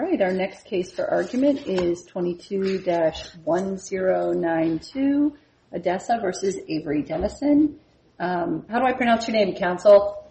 All right, our next case for argument is 22-1092, Adessa versus Avery Dennison. How do I pronounce your name, counsel?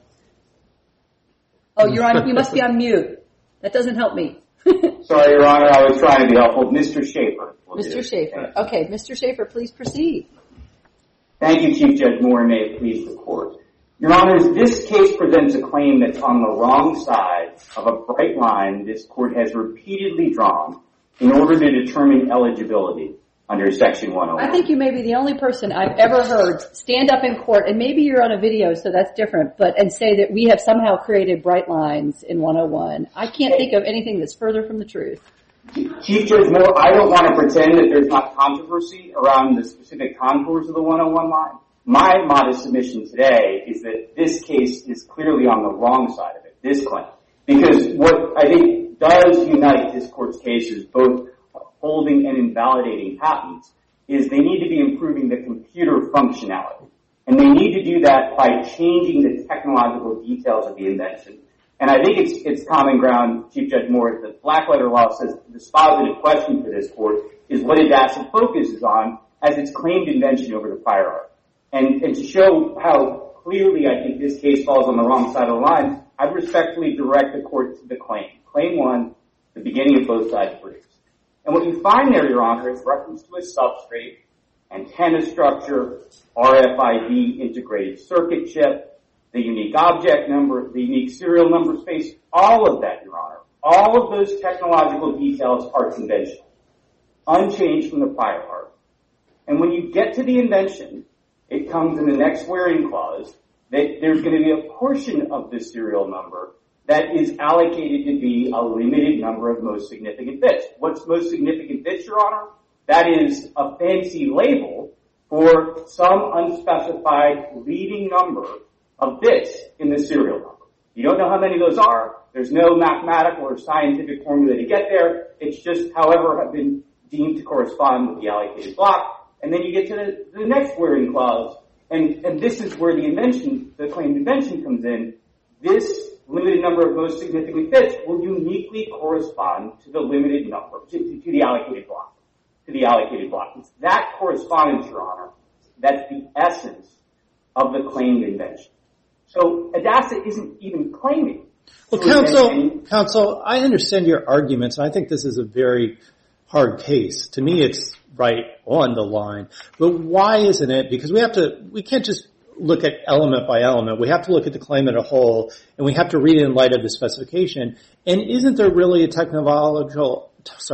Oh, you're on. You must be on mute. That doesn't help me. Sorry, Your Honor, I was trying to be helpful. Mr. Schaefer. Mr. Schaefer. Okay, Mr. Schaefer, please proceed. Thank you, Chief Judge Moore, and may it please the Court. Your Honors, this case presents a claim that's on the wrong side of a bright line this Court has repeatedly drawn in order to determine eligibility under Section 101. I think you may be the only person I've ever heard stand up in court, and maybe you're on a video, so that's different, and say that we have somehow created bright lines in 101. I can't think of anything that's further from the truth. Chief Judge Moore, I don't want to pretend that there's not controversy around the specific contours of the 101 line. My modest submission today is that this case is clearly on the wrong side of it, this claim. Because what I think does unite this Court's cases, both holding and invalidating patents, is they need to be improving the computer functionality. And they need to do that by changing the technological details of the invention. And I think it's common ground, Chief Judge Moore, that black letter law says the dispositive question for this Court is what Adassa focuses on as its claimed invention over the prior art. And to show how clearly I think this case falls on the wrong side of the line, I respectfully direct the Court to the claim. Claim 1, the beginning of both sides' briefs. And what you find there, Your Honor, is reference to a substrate, antenna structure, RFID integrated circuit chip, the unique object number, the unique serial number space, all of that, Your Honor. All of those technological details are conventional, unchanged from the prior art. And when you get to the invention, it comes in the next wherein clause that there's going to be a portion of the serial number that is allocated to be a limited number of most significant bits. What's most significant bits, Your Honor? That is a fancy label for some unspecified leading number of bits in the serial number. You don't know how many of those are. There's no mathematical or scientific formula to get there. It's just however have been deemed to correspond with the allocated block. And then you get to the next wherein clause, and this is where the claimed invention comes in. This limited number of most significant bits will uniquely correspond to the limited number, to the allocated block. It's that correspondence, Your Honor, that's the essence of the claimed invention. So Adassa isn't even claiming. Well, counsel, I understand your arguments, and I think this is a very hard case. To me, it's right on the line. But why isn't it? Because we can't just look at element by element. We have to look at the claim as a whole, and we have to read it in light of the specification. And isn't there really a technological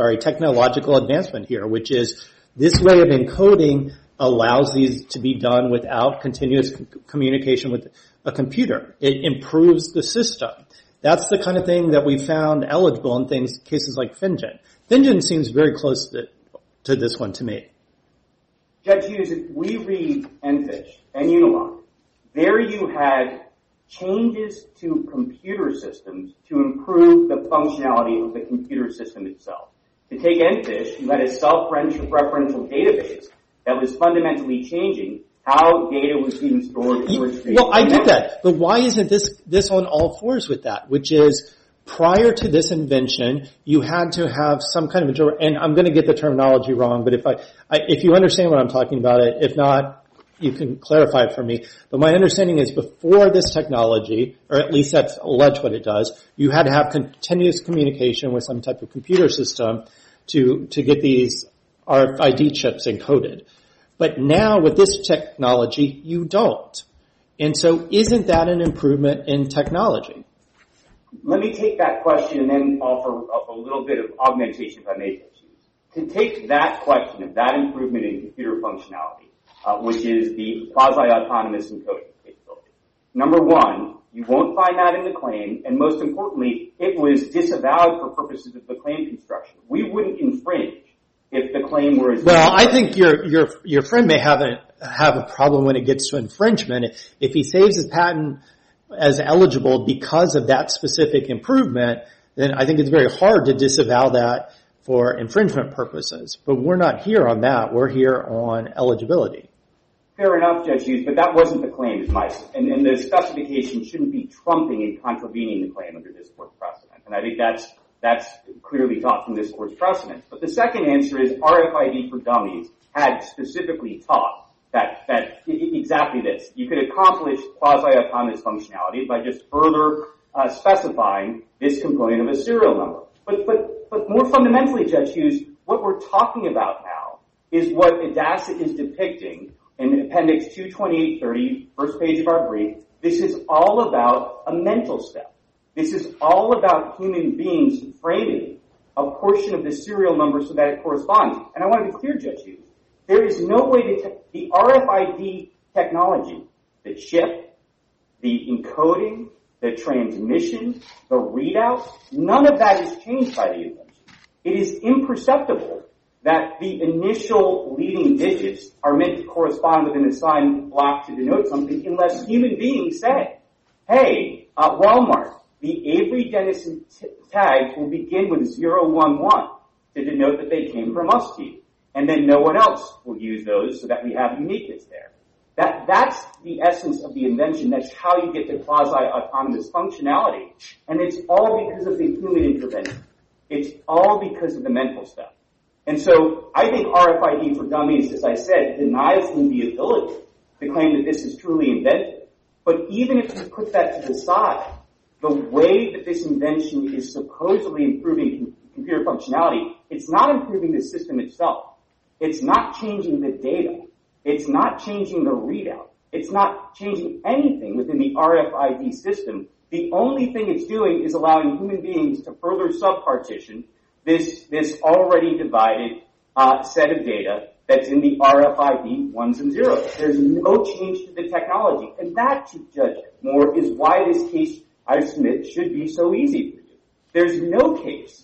advancement here, which is this way of encoding allows these to be done without continuous communication with a computer. It improves the system. That's the kind of thing that we found eligible in cases like FinGen. FinGen seems very close to this one to me. Judge Hughes, if we read EnFish and Unilock, there you had changes to computer systems to improve the functionality of the computer system itself. To take EnFish, you had a self-referential database that was fundamentally changing how data was being stored and retrieved. Well, I get that, but why isn't this on all fours with that? Which is, prior to this invention, you had to have some kind of and I'm going to get the terminology wrong, but if you understand what I'm talking about, if not, you can clarify it for me. But my understanding is before this technology, or at least that's alleged what it does, you had to have continuous communication with some type of computer system to get these RFID chips encoded. But now with this technology, you don't. And so isn't that an improvement in technology? Let me take that question and then offer a little bit of augmentation if I may. To take that question of that improvement in computer functionality, which is the quasi-autonomous encoding capability. Number one, you won't find that in the claim, and most importantly, it was disavowed for purposes of the claim construction. We wouldn't infringe if the claim were as... Well, I think your friend may have a problem when it gets to infringement. If he saves his patent as eligible because of that specific improvement, then I think it's very hard to disavow that for infringement purposes. But we're not here on that. We're here on eligibility. Fair enough, Judge Hughes, but that wasn't the claim, and the specification shouldn't be trumping and contravening the claim under this court precedent. And I think that's That's clearly taught from this court's precedent. But the second answer is RFID for Dummies had specifically taught that exactly this. You could accomplish quasi-autonomous functionality by just further specifying this component of a serial number. But more fundamentally, Judge Hughes, what we're talking about now is what ADASA is depicting in Appendix 22830, first page of our brief. This is all about a mental step. This is all about human beings framing a portion of the serial number so that it corresponds. And I want to be clear, Judge Hughes, there is no way to the RFID technology, the chip, the encoding, the transmission, the readout, none of that is changed by the invention. It is imperceptible that the initial leading digits are meant to correspond with an assigned block to denote something unless human beings say, hey, Walmart, the Avery Dennison tags will begin with 011 to denote that they came from us to you. And then no one else will use those so that we have uniqueness there. That's the essence of the invention. That's how you get to quasi-autonomous functionality. And it's all because of the human intervention. It's all because of the mental stuff. And so I think RFID for Dummies, as I said, denies them the ability to claim that this is truly inventive. But even if you put that to the side, the way that this invention is supposedly improving computer functionality, it's not improving the system itself. It's not changing the data. It's not changing the readout. It's not changing anything within the RFID system. The only thing it's doing is allowing human beings to further subpartition this already divided set of data that's in the RFID ones and zeros. There's no change to the technology. And that, Chief Judge Moore, is why this case, I submit, should be so easy for you. There's no case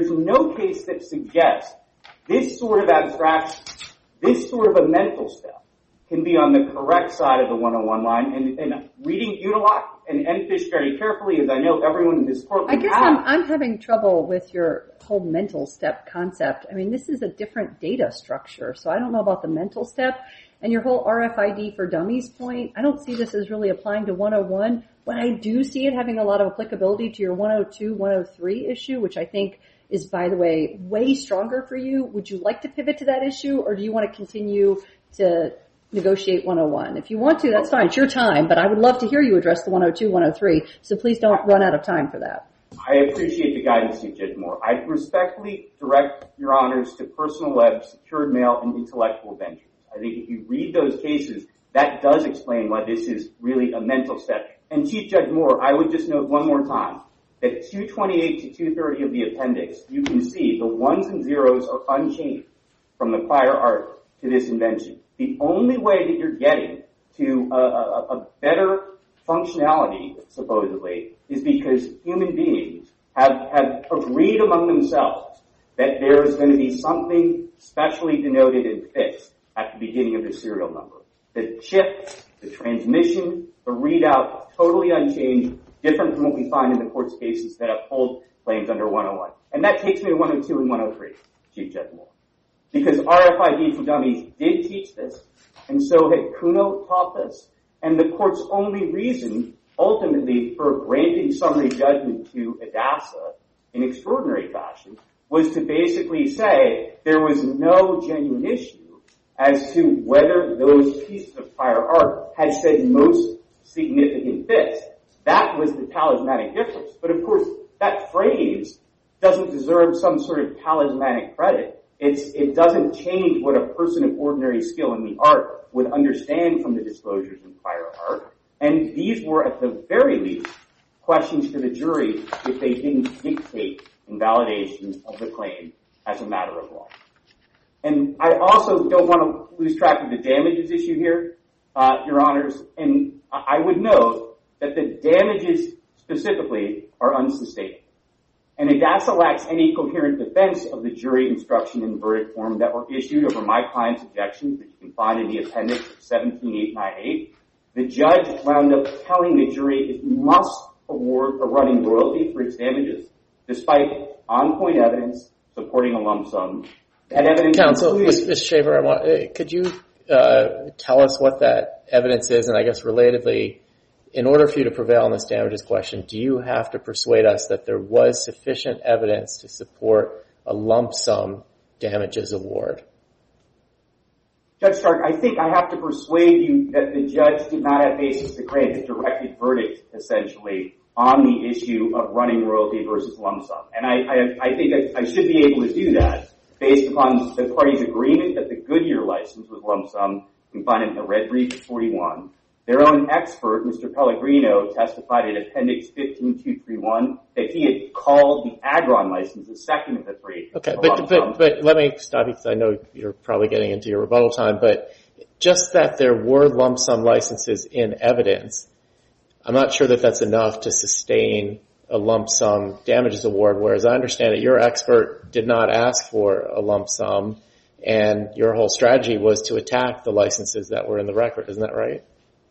that suggests this sort of abstraction, this sort of a mental step, can be on the correct side of the 101 line. And reading Unilock and EnFish very carefully, as I know everyone in this court. I guess I'm having trouble with your whole mental step concept. I mean, this is a different data structure, so I don't know about the mental step. And your whole RFID for Dummies point, I don't see this as really applying to 101, but I do see it having a lot of applicability to your 102, 103 issue, which I think is, by the way, way stronger for you. Would you like to pivot to that issue, or do you want to continue to negotiate 101? If you want to, that's fine. It's your time, but I would love to hear you address the 102, 103, so please don't run out of time for that. I appreciate the guidance, Chief Judge Moore. I respectfully direct your honors to Personal Web, Secured Mail, and Intellectual Ventures. I think if you read those cases, that does explain why this is really a mental step. And Chief Judge Moore, I would just note one more time that 228 to 230 of the appendix, you can see the ones and zeros are unchanged from the prior art to this invention. The only way that you're getting to a better functionality, supposedly, is because human beings have agreed among themselves that there is going to be something specially denoted and fixed at the beginning of the serial number. The chip, the transmission, the readout, totally unchanged, different from what we find in the court's cases that uphold claims under 101. And that takes me to 102 and 103, Chief Judge Moore. Because RFID for Dummies did teach this, and so had Kuno taught this, and the court's only reason, ultimately, for granting summary judgment to ADASA in extraordinary fashion was to basically say there was no genuine issue as to whether those pieces of prior art had said most significant fits. That was the talismanic difference. But of course, that phrase doesn't deserve some sort of talismanic credit. It doesn't change what a person of ordinary skill in the art would understand from the disclosures in prior art. And these were, at the very least, questions to the jury if they didn't dictate invalidation of the claim as a matter of law. And I also don't want to lose track of the damages issue here, Your Honors. And I would note that the damages specifically are unsustainable. And ADASA lacks any coherent defense of the jury instruction and verdict form that were issued over my client's objections that you can find in the appendix of 17898. The judge wound up telling the jury it must award a running royalty for its damages, despite on-point evidence supporting a lump sum. That evidence Counsel, Ms. Shaver, could you tell us what that evidence is? And I guess relatedly, in order for you to prevail on this damages question, do you have to persuade us that there was sufficient evidence to support a lump sum damages award? Judge Stark, I think I have to persuade you that the judge did not have basis to grant a directed verdict, essentially, on the issue of running royalty versus lump sum. And I think I should be able to do that based upon the parties' agreement that the Goodyear license was lump sum. You can find it in the red brief at 41. Their own expert, Mr. Pellegrino, testified in Appendix 15231 that he had called the Agron license the second of the three. Okay, but let me stop you because I know you're probably getting into your rebuttal time, but just that there were lump sum licenses in evidence, I'm not sure that that's enough to sustain a lump sum damages award, whereas I understand that your expert did not ask for a lump sum and your whole strategy was to attack the licenses that were in the record. Isn't that right?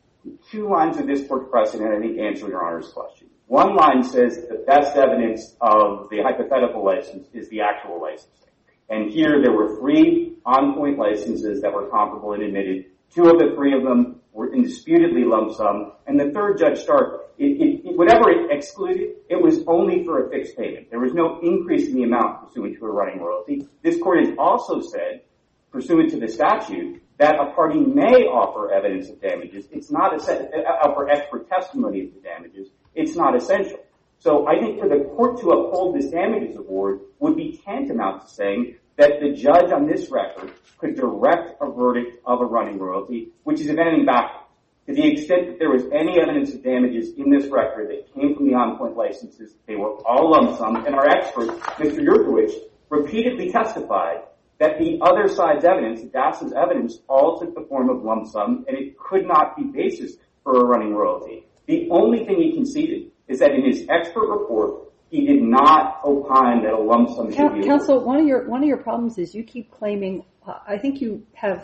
Two lines of this court precedent, I think, answer Your Honor's question. One line says the best evidence of the hypothetical license is the actual licensing. And here there were 3 on-point licenses that were comparable and admitted. 2 of the 3 of them were indisputably lump sum. And the third, Judge Stark, whatever it excluded, it was only for a fixed payment. There was no increase in the amount pursuant to a running royalty. This court has also said, pursuant to the statute, that a party may offer evidence of damages. It's not offer expert testimony of the damages. It's not essential. So I think for the court to uphold this damages award would be tantamount to saying that the judge on this record could direct a verdict of a running royalty, which is, if anything, backwards. To the extent that there was any evidence of damages in this record that came from the on-point licenses, they were all lump sum, and our expert, Mr. Yurkowicz, repeatedly testified that the other side's evidence, DAS's evidence, all took the form of lump sum, and it could not be basis for a running royalty. The only thing he conceded is that in his expert report, he did not opine that a lump sum should be. Counsel, one of your problems is you keep claiming. I think you have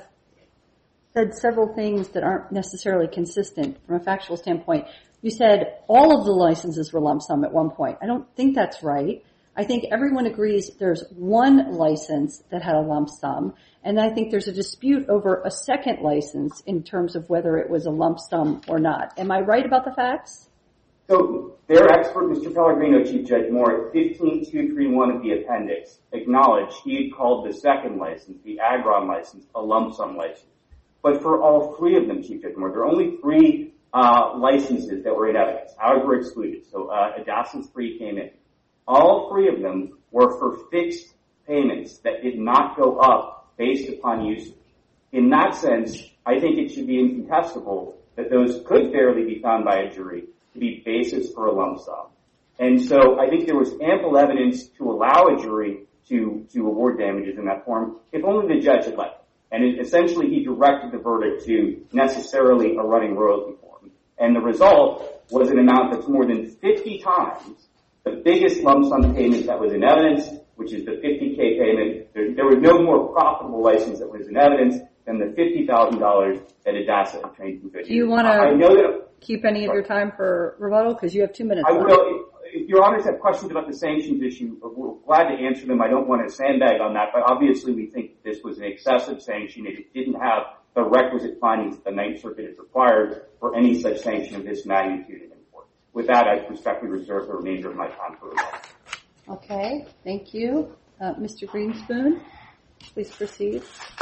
said several things that aren't necessarily consistent from a factual standpoint. You said all of the licenses were lump sum at one point. I don't think that's right. I think everyone agrees there's one license that had a lump sum, and I think there's a dispute over a second license in terms of whether it was a lump sum or not. Am I right about the facts? So their expert, Mr. Pellegrino, Chief Judge Moore, at 15231 of the appendix, acknowledged he had called the second license, the Agron license, a lump sum license. But for all 3 of them, Chief Judge Moore, there are only 3 licenses that were in evidence. Ours were excluded, so Adas's 3 came in. All 3 of them were for fixed payments that did not go up based upon usage. In that sense, I think it should be incontestable that those could fairly be found by a jury to be basis for a lump sum. And so I think there was ample evidence to allow a jury to award damages in that form, if only the judge had let it. And essentially he directed the verdict to necessarily a running royalty form. And the result was an amount that's more than 50 times the biggest lump sum payment that was in evidence, which is the $50K payment. There was no more profitable license that was in evidence than the $50,000 that Adasa had trained from Goodyear. Do you want to keep any of your time for rebuttal? Because you have 2 minutes left. I will. If your honors have questions about the sanctions issue, we're glad to answer them. I don't want to sandbag on that, but obviously we think this was an excessive sanction. It didn't have the requisite findings that the Ninth Circuit has required for any such sanction of this magnitude and importance. With that, I respectfully reserve the remainder of my time for rebuttal. Okay, thank you. Mr. Greenspoon, please proceed.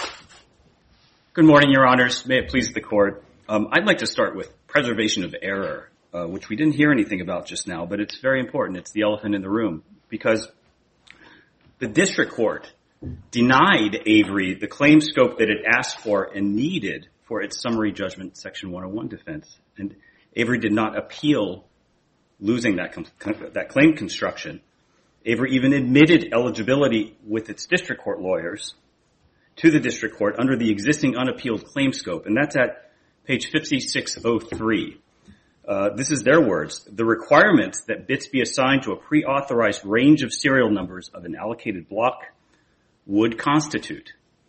Good morning, Your Honors. May it please the Court. I'd like to start with preservation of error, which we didn't hear anything about just now, but it's very important. It's the elephant in the room, because the district court denied Avery the claim scope that it asked for and needed for its summary judgment Section 101 defense. And Avery did not appeal losing that claim construction. Avery even admitted eligibility with its district court lawyers to the district court under the existing unappealed claim scope, and that's at page 5603. This is their words. The requirement that bits be assigned to a pre-authorized range of serial numbers of an allocated block would constitute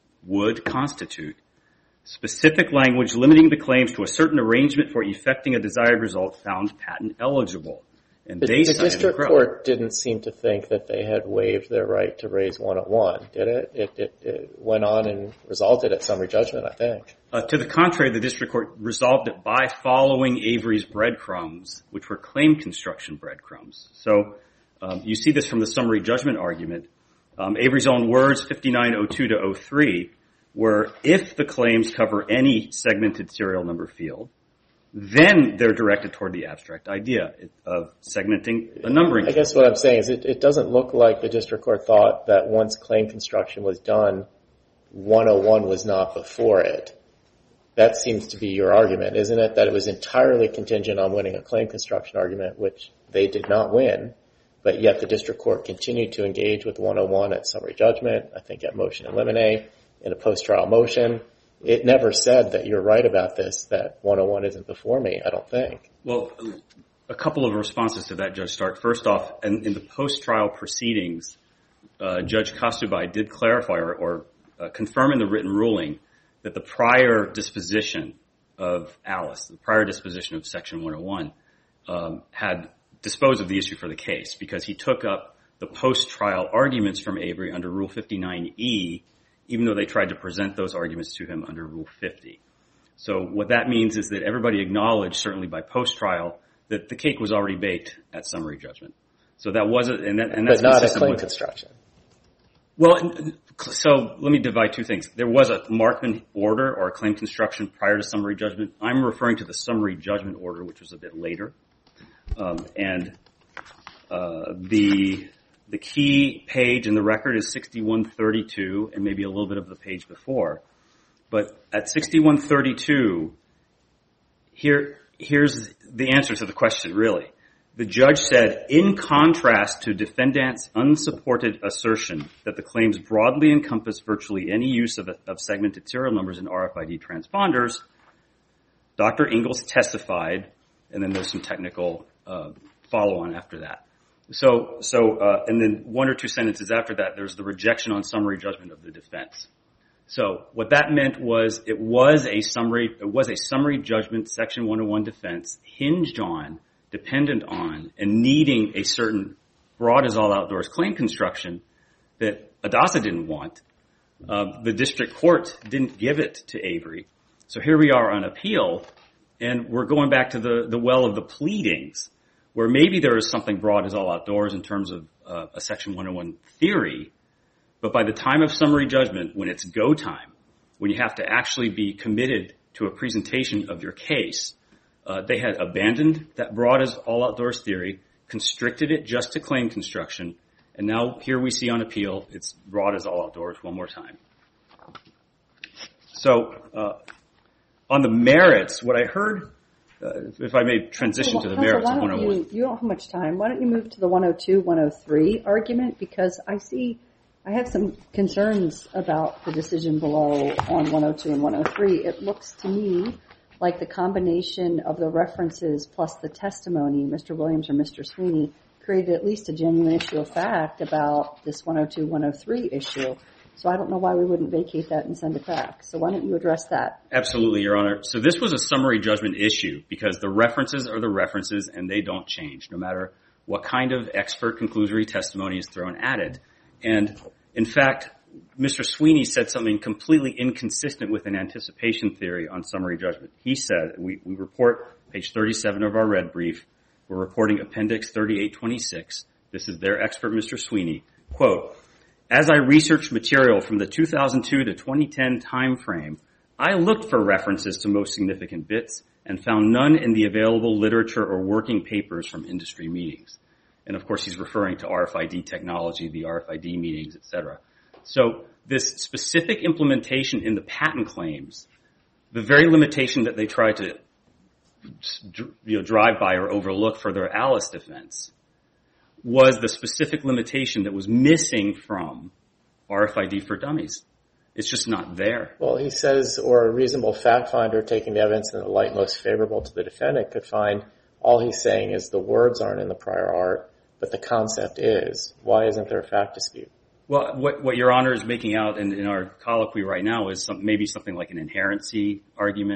specific language limiting the claims to a certain arrangement for effecting a desired result found patent eligible. And the district court didn't seem to think that they had waived their right to raise 101, did it? It went on and resulted at summary judgment, I think. To the contrary, the district court resolved it by following Avery's breadcrumbs, which were claim construction breadcrumbs. So you see this from the summary judgment argument. Avery's own words, 5902-03, were if the claims cover any segmented serial number field, then they're directed toward the abstract idea of segmenting a numbering. I guess what I'm saying is it doesn't look like the district court thought that once claim construction was done, 101 was not before it. That seems to be your argument, isn't it? That it was entirely contingent on winning a claim construction argument, which they did not win, but yet the district court continued to engage with 101 at summary judgment, I think at motion in limine, in a post-trial motion. It never said that you're right about this, that 101 isn't before me, I don't think. Well, a couple of responses to that, Judge Stark. First off, in the post-trial proceedings, Judge Kostubai did clarify or confirm in the written ruling that the prior disposition of Alice, the prior disposition of Section 101, had disposed of the issue for the case because he took up the post-trial arguments from Avery under Rule 59E, even though they tried to present those arguments to him under Rule 50. So what that means is that everybody acknowledged, certainly by post-trial, that the cake was already baked at summary judgment. So that wasn't, and that's but not a claim construction. Well, so let me divide two things. There was a Markman order or a claim construction prior to summary judgment. I'm referring to the summary judgment order, which was a bit later. The key page in the record is 6132 and maybe a little bit of the page before. But at 6132, here's the answer to the question, really. The judge said, in contrast to defendant's unsupported assertion that the claims broadly encompass virtually any use of segmented serial numbers in RFID transponders, Dr. Ingalls testified, and then there's some technical follow-on after that. And then one or two sentences after that, there's the rejection on summary judgment of the defense. So what that meant was it was a summary judgment Section 101 defense hinged on, dependent on, and needing a certain broad as all outdoors claim construction that Adasa didn't want. The district court didn't give it to Avery. So here we are on appeal, and we're going back to the well of the pleadings, where maybe there is something broad as all outdoors in terms of a Section 101 theory, but by the time of summary judgment, when it's go time, when you have to actually be committed to a presentation of your case, they had abandoned that broad as all outdoors theory, constricted it just to claim construction, and now here we see on appeal, it's broad as all outdoors one more time. So on the merits, what I heard, if I may transition to the merits of 101. You don't have much time. Why don't you move to the 102, 103 argument? Because I have some concerns about the decision below on 102 and 103. It looks to me like the combination of the references plus the testimony, Mr. Williams or Mr. Sweeney, created at least a genuine issue of fact about this 102, 103 issue. So I don't know why we wouldn't vacate that and send it back. So why don't you address that? Absolutely, Your Honor. So this was a summary judgment issue because the references are the references and they don't change, no matter what kind of expert conclusory testimony is thrown at it. And in fact, Mr. Sweeney said something completely inconsistent with an anticipation theory on summary judgment. He said, we report page 37 of our red brief, we're reporting appendix 3826. This is their expert, Mr. Sweeney. Quote, as I researched material from the 2002 to 2010 time frame, I looked for references to most significant bits and found none in the available literature or working papers from industry meetings. And of course, he's referring to RFID technology, the RFID meetings, etc. So this specific implementation in the patent claims, the very limitation that they try to drive by or overlook for their Alice defense, was the specific limitation that was missing from RFID for Dummies. It's just not there. Well, he says, or a reasonable fact finder taking the evidence in the light most favorable to the defendant could find all he's saying is the words aren't in the prior art, but the concept is. Why isn't there a fact dispute? Well, what Your Honor is making out in our colloquy right now is maybe something like an inherency argument,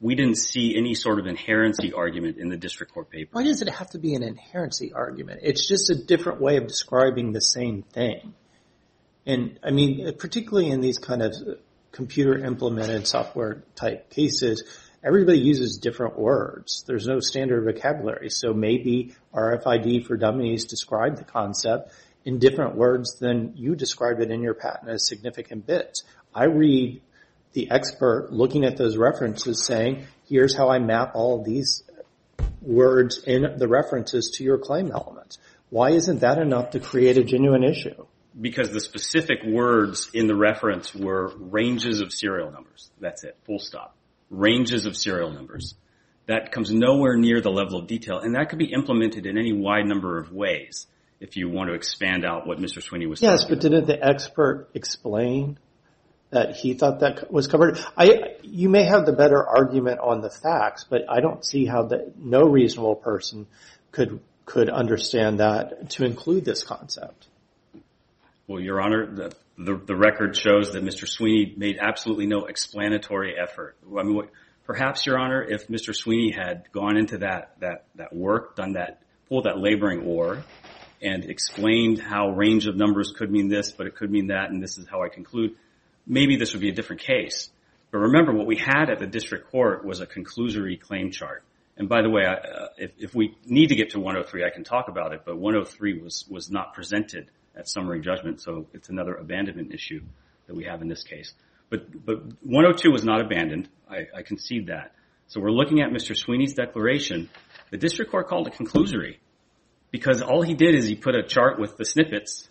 we didn't see any sort of inherency argument in the district court paper. Why does it have to be an inherency argument? It's just a different way of describing the same thing. And I mean, particularly in these kind of computer implemented software type cases, everybody uses different words. There's no standard vocabulary. So maybe RFID for dummies describe the concept in different words than you describe it in your patent as significant bits. I read the expert looking at those references saying, here's how I map all of these words in the references to your claim elements. Why isn't that enough to create a genuine issue? Because the specific words in the reference were ranges of serial numbers. That's it, full stop. Ranges of serial numbers. That comes nowhere near the level of detail, and that could be implemented in any wide number of ways if you want to expand out what Mr. Sweeney was saying. Yes, but didn't the expert explain that he thought that was covered? You may have the better argument on the facts, but I don't see how no reasonable person could understand that to include this concept. Well, Your Honor, the record shows that Mr. Sweeney made absolutely no explanatory effort. I mean, perhaps, Your Honor, if Mr. Sweeney had gone into that work, pulled that laboring oar, and explained how range of numbers could mean this, but it could mean that, and this is how I conclude, maybe this would be a different case. But remember, what we had at the district court was a conclusory claim chart. And by the way, if we need to get to 103, I can talk about it, but 103 was not presented at summary judgment, so it's another abandonment issue that we have in this case. But 102 was not abandoned. I concede that. So we're looking at Mr. Sweeney's declaration. The district court called it conclusory because all he did is he put a chart with the snippets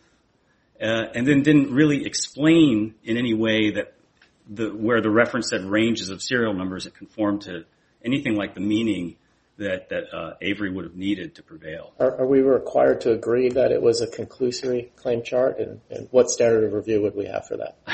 and then didn't really explain in any way that where the reference said ranges of serial numbers, it conformed to anything like the meaning that Avery would have needed to prevail. Are we required to agree that it was a conclusory claim chart? And what standard of review would we have for that?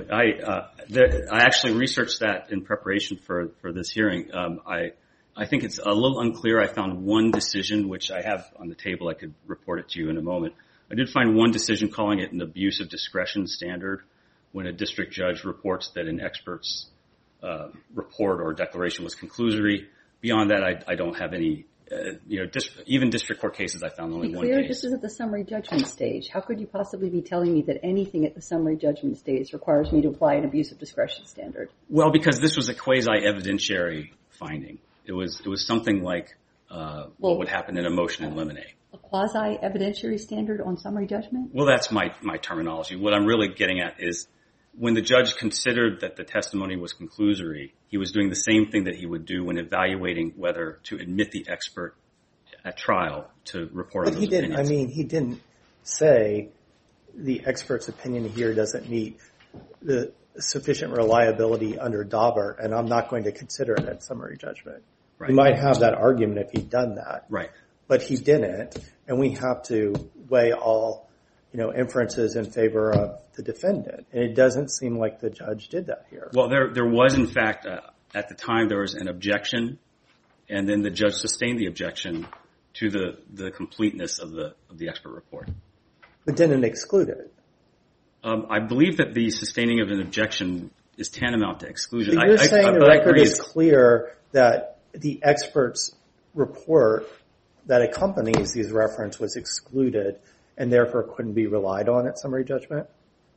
I actually researched that in preparation for this hearing. I think it's a little unclear. I found one decision, which I have on the table. I could report it to you in a moment. I did find one decision calling it an abuse of discretion standard when a district judge reports that an expert's report or declaration was conclusory. Beyond that, I don't have any, even district court cases I found only one case. This is at the summary judgment stage. How could you possibly be telling me that anything at the summary judgment stage requires me to apply an abuse of discretion standard? Well, because this was a quasi-evidentiary finding. It was something like what would happen in a motion in limine. A quasi-evidentiary standard on summary judgment? Well, that's my terminology. What I'm really getting at is when the judge considered that the testimony was conclusory, he was doing the same thing that he would do when evaluating whether to admit the expert at trial to report on those opinions. But he didn't say the expert's opinion here doesn't meet the sufficient reliability under Daubert, and I'm not going to consider it at summary judgment. Right. He might have that argument if he'd done that. Right. But he didn't, and we have to weigh all inferences in favor of the defendant. And it doesn't seem like the judge did that here. Well, there was, in fact, at the time there was an objection, and then the judge sustained the objection to the completeness of the expert report. But didn't exclude it. I believe that the sustaining of an objection is tantamount to exclusion. But you're saying the record is clear that the expert's report that accompanies these references was excluded and therefore couldn't be relied on at summary judgment?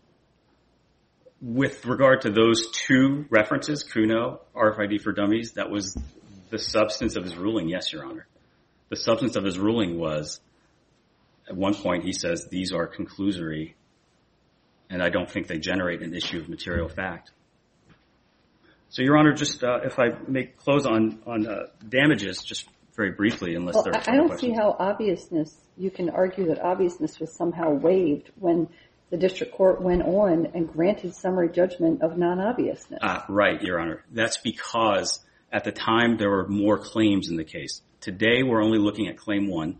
With regard to those two references, Kuno, RFID for Dummies, that was the substance of his ruling, yes, Your Honor. The substance of his ruling was, at one point he says, these are conclusory, and I don't think they generate an issue of material fact. So, Your Honor, just if I may close on damages, just very briefly, unless there are I don't see how you can argue that obviousness was somehow waived when the district court went on and granted summary judgment of non-obviousness. Right, Your Honor. That's because at the time there were more claims in the case. Today we're only looking at Claim 1.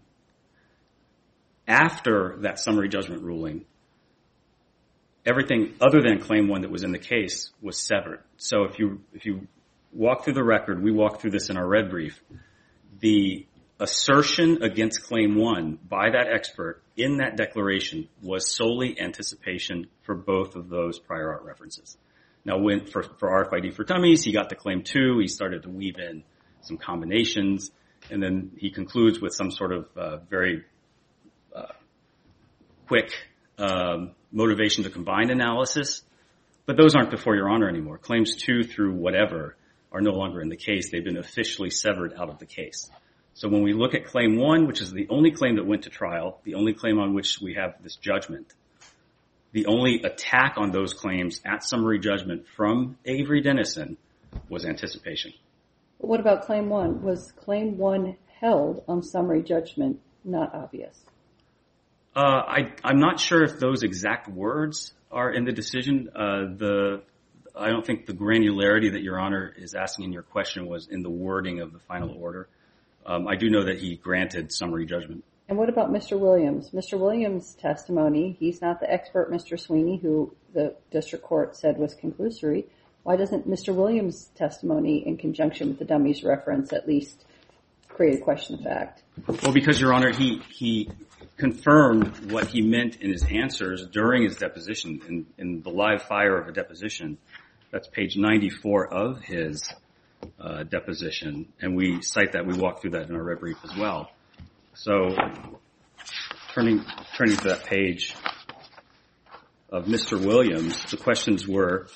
After that summary judgment ruling, everything other than Claim 1 that was in the case was severed. So if you walk through the record, we walked through this in our red brief, the assertion against Claim 1 by that expert in that declaration was solely anticipation for both of those prior art references. Now, for RFID for dummies, he got to claim 2. He started to weave in some combinations, and then he concludes with some sort of very quick motivation to combine analysis. But those aren't before Your Honor anymore. Claims 2 through whatever are no longer in the case. They've been officially severed out of the case. So when we look at Claim 1, which is the only claim that went to trial, the only claim on which we have this judgment, the only attack on those claims at summary judgment from Avery Dennison was anticipation. But what about Claim 1? Was Claim 1 held on summary judgment not obvious? I'm not sure if those exact words are in the decision. I don't think the granularity that Your Honor is asking in your question was in the wording of the final order. I do know that he granted summary judgment. And what about Mr. Williams? Mr. Williams' testimony, he's not the expert Mr. Sweeney, who the district court said was conclusory. Why doesn't Mr. Williams' testimony in conjunction with the dummies reference at least create a question of fact? Well, because, Your Honor, he confirmed what he meant in his answers during his deposition, in the live fire of a deposition. That's page 94 of his deposition, and we cite that. We walk through that in our red brief as well. So, turning to that page of Mr. Williams, the questions were,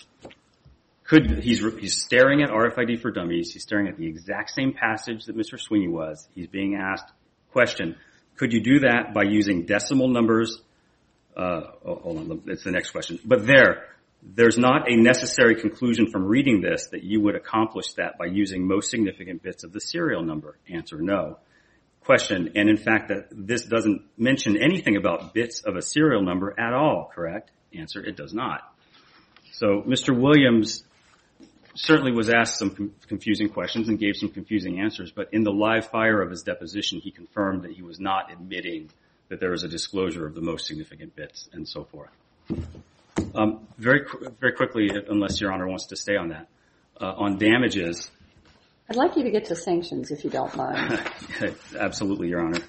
he's staring at RFID for dummies. He's staring at the exact same passage that Mr. Sweeney was. He's being asked, question, could you do that by using decimal numbers? Hold on, it's the next question. But there's not a necessary conclusion from reading this that you would accomplish that by using most significant bits of the serial number. Answer, no. Question, and in fact, that this doesn't mention anything about bits of a serial number at all, correct? Answer, it does not. So Mr. Williams certainly was asked some confusing questions and gave some confusing answers, but in the live fire of his deposition, he confirmed that he was not admitting that there was a disclosure of the most significant bits and so forth. Very quickly, unless Your Honor wants to stay on that, on damages. I'd like you to get to sanctions if you don't mind. Absolutely, Your Honor.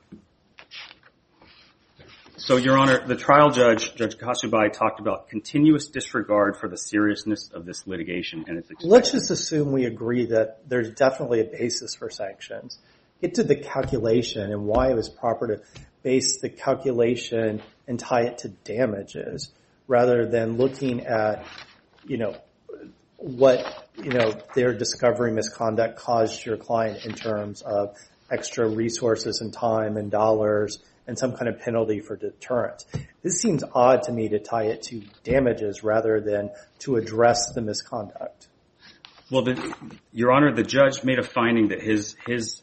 So, Your Honor, the trial judge, Judge Kasubai, talked about continuous disregard for the seriousness of this litigation and its expected. Let's just assume we agree that there's definitely a basis for sanctions. Get to the calculation and why it was proper to base the calculation and tie it to damages rather than looking at, what, their discovery misconduct caused your client in terms of extra resources and time and dollars and some kind of penalty for deterrence. This seems odd to me to tie it to damages rather than to address the misconduct. Well, Your Honor, the judge made a finding that his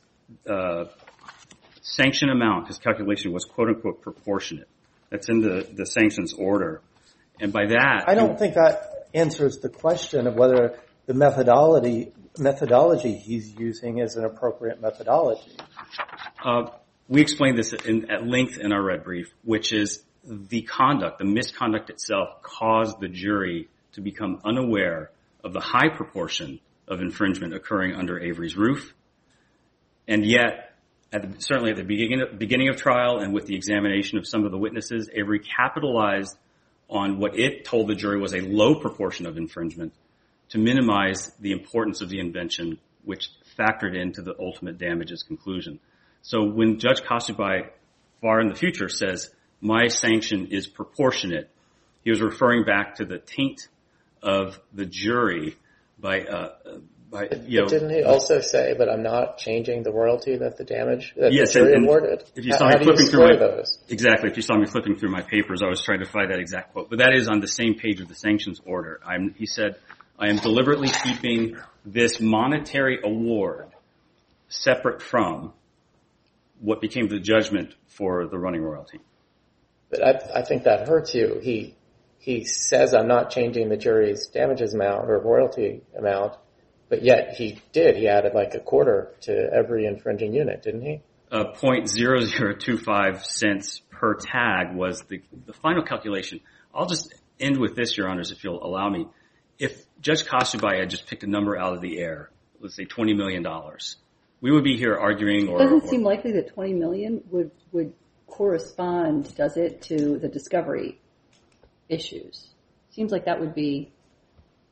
sanction amount, his calculation was quote-unquote proportionate. That's in the sanctions order. And by that... I don't think that answers the question of whether the methodology he's using is an appropriate methodology. We explained this at length in our red brief, which is the misconduct itself caused the jury to become unaware of the high proportion of infringement occurring under Avery's roof. And yet, certainly at the beginning of trial and with the examination of some of the witnesses, Avery capitalized on what it told the jury was a low proportion of infringement to minimize the importance of the invention, which factored into the ultimate damages conclusion. So when Judge Kasubai, far in the future, says, my sanction is proportionate, he was referring back to the taint of the jury by Didn't he also say, but I'm not changing the royalty that the yes, jury awarded? If you saw me flipping through those? Exactly. If you saw me flipping through my papers, I was trying to find that exact quote. But that is on the same page of the sanctions order. He said, I am deliberately keeping this monetary award separate from what became the judgment for the running royalty. But I think that hurts you. He says I'm not changing the jury's damages amount or royalty amount, but yet he did. He added like a quarter to every infringing unit, didn't he? 0.0025 cents per tag was the final calculation. I'll just end with this, Your Honors, if you'll allow me. If Judge Kasubai had just picked a number out of the air, let's say $20 million, we would be here arguing or... It doesn't seem likely that $20 million would correspond, does it, to the discovery issues? Seems like that would be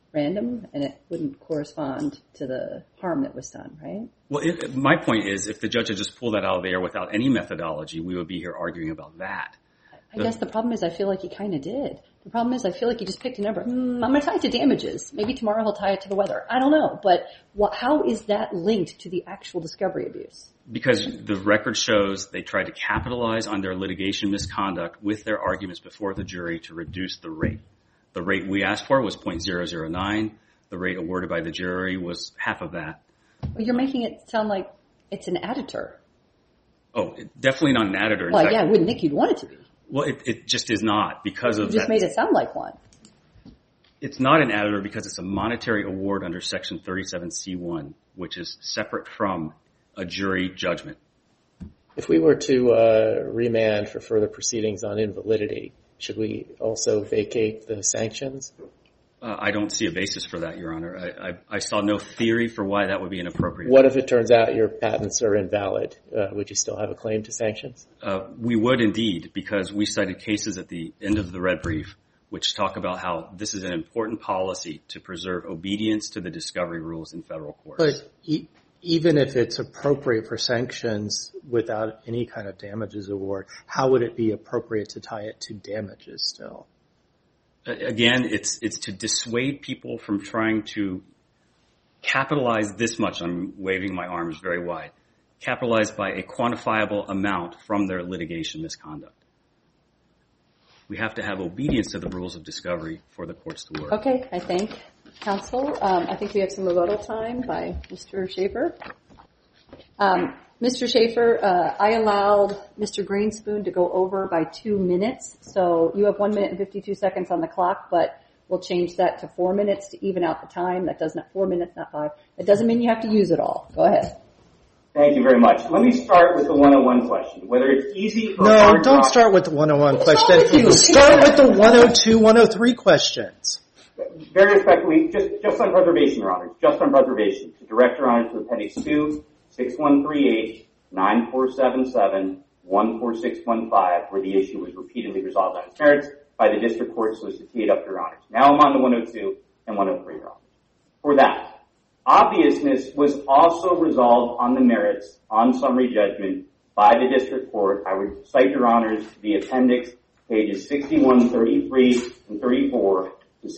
random and it wouldn't correspond to the harm that was done, right? Well, my point is, if the judge had just pulled that out of the air without any methodology, we would be here arguing about that. I guess the problem is I feel like he kind of did. The problem is I feel like he just picked a number. I'm going to tie it to damages. Maybe tomorrow he'll tie it to the weather. I don't know. But how is that linked to the actual discovery abuse? Because the record shows they tried to capitalize on their litigation misconduct with their arguments before the jury to reduce the rate. The rate we asked for was .009. The rate awarded by the jury was half of that. Well, you're making it sound like it's an additor. Oh, definitely not an additor. Well, yeah, I wouldn't think you'd want it to be. Well, it just is not because of that. You just made it sound like one. It's not an additor because it's a monetary award under Section 37C1, which is separate from a jury judgment. If we were to remand for further proceedings on invalidity, should we also vacate the sanctions? I don't see a basis for that, Your Honor. I saw no theory for why that would be inappropriate. What if it turns out your patents are invalid? Would you still have a claim to sanctions? We would indeed, because we cited cases at the end of the red brief which talk about how this is an important policy to preserve obedience to the discovery rules in federal courts. But even if it's appropriate for sanctions without any kind of damages award, how would it be appropriate to tie it to damages still? Again, it's to dissuade people from trying to capitalize this much. I'm waving my arms very wide. Capitalize by a quantifiable amount from their litigation misconduct. We have to have obedience to the rules of discovery for the courts to work. Okay, I thank counsel. I think we have some rebuttal time by Mr. Schaefer. Mr. Schaefer, I allowed Mr. Greenspoon to go over by 2 minutes, so you have 1 minute and 52 seconds on the clock, but we'll change that to 4 minutes to even out the time. That does not 4 minutes, not 5. That doesn't mean you have to use it all. Go ahead. Thank you very much. Let me start with the 101 question. Whether it's easy or hard. No, don't start with the 101 question. Start with the 102, 103 questions. Very respectfully, just on preservation, Your Honor, just on preservation, to direct Your Honor to Appendix 2, 6138, 9477, 14615, where the issue was repeatedly resolved on its merits by the district court, so as to tee it up, Your Honors. Now I'm on the 102 and 103, Your Honors. For that, obviousness was also resolved on the merits on summary judgment by the district court. I would cite, Your Honors, the appendix, pages 6133 and 34 to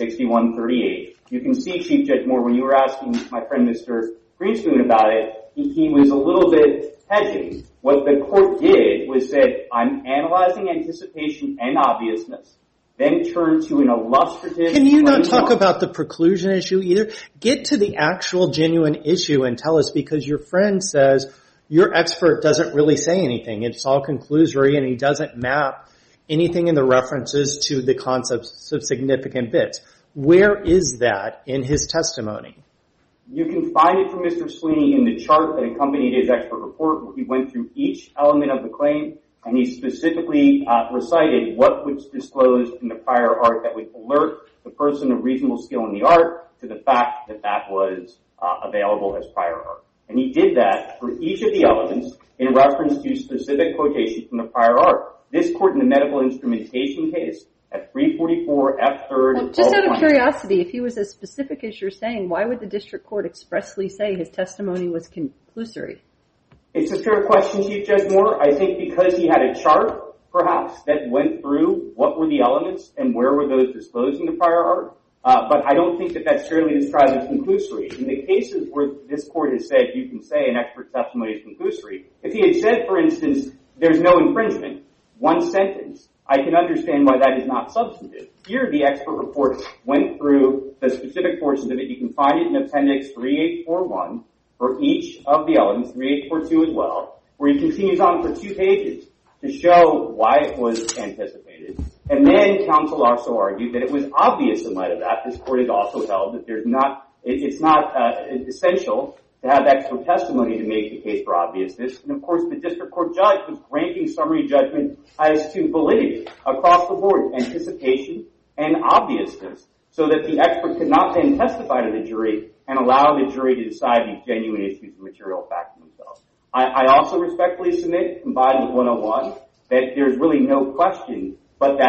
6138. You can see, Chief Judge Moore, when you were asking my friend Mr. Greenspoon about it, he was a little bit hedging. What the court did was said, I'm analyzing anticipation and obviousness, then turn to an illustrative... Can you not talk about the preclusion issue either? Get to the actual genuine issue and tell us, because your friend says your expert doesn't really say anything. It's all conclusory and he doesn't map anything in the references to the concepts of significant bits. Where is that in his testimony? You can find it from Mr. Sweeney in the chart that accompanied his expert report, where he went through each element of the claim, and he specifically recited what was disclosed in the prior art that would alert the person of reasonable skill in the art to the fact that that was available as prior art. And he did that for each of the elements in reference to specific quotations from the prior art. This court in the medical instrumentation case at 344 F3rd... Well, just out of curiosity, if he was as specific as you're saying, why would the district court expressly say his testimony was conclusory? It's a fair question, Chief Judge Moore. I think because he had a chart, perhaps, that went through what were the elements and where were those disclosed in the prior art. But I don't think that that's fairly described as conclusory. In the cases where this court has said you can say an expert testimony is conclusory, if he had said, for instance, there's no infringement, one sentence, I can understand why that is not substantive. Here, the expert report went through the specific portions of it. You can find it in Appendix 3841 for each of the elements, 3842 as well, where he continues on for 2 pages to show why it was anticipated. And then counsel also argued that it was obvious in light of that. This court has also held that it's not essential to have expert testimony to make the case for obviousness. And of course, the district court judge was granting summary judgment as to validity across the board, anticipation and obviousness, so that the expert could not then testify to the jury and allow the jury to decide these genuine issues of material fact themselves. I also respectfully submit, combined with 101, that there's really no question but that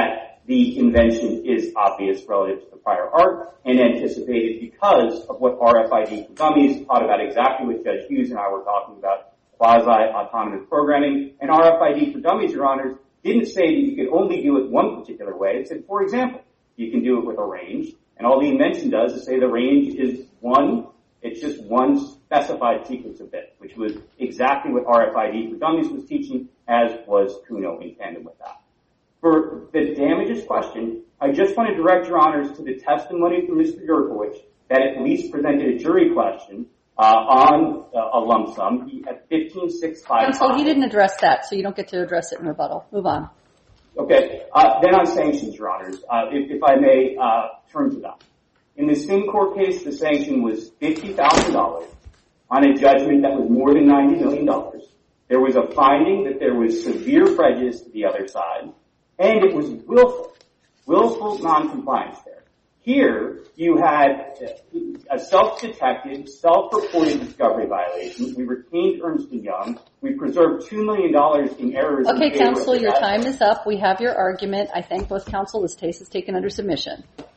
the invention is obvious relative to the prior art and anticipated because of what RFID for Dummies taught about exactly what Judge Hughes and I were talking about, quasi-autonomous programming. And RFID for Dummies, Your Honors, didn't say that you could only do it one particular way. It said, for example, you can do it with a range. And all the invention does is say the range is one. It's just one specified sequence of bits, which was exactly what RFID for Dummies was teaching, as was Kuno in tandem with that. For the damages question, I just want to direct Your Honors to the testimony from Mr. Yurkowicz that at least presented a jury question on a lump sum. He had 15,655. Counsel, he didn't address that, so you don't get to address it in rebuttal. Move on. Okay. Then on sanctions, Your Honors, if I may turn to that. In the SimCorp case, the sanction was $50,000 on a judgment that was more than $90 million. There was a finding that there was severe prejudice to the other side, and it was willful noncompliance there. Here, you had a self-detected, self-reported discovery violation. We retained Ernst & Young. We preserved $2 million in errors. Okay, counsel, your time is up. We have your argument. I thank both counsel. This case is taken under submission.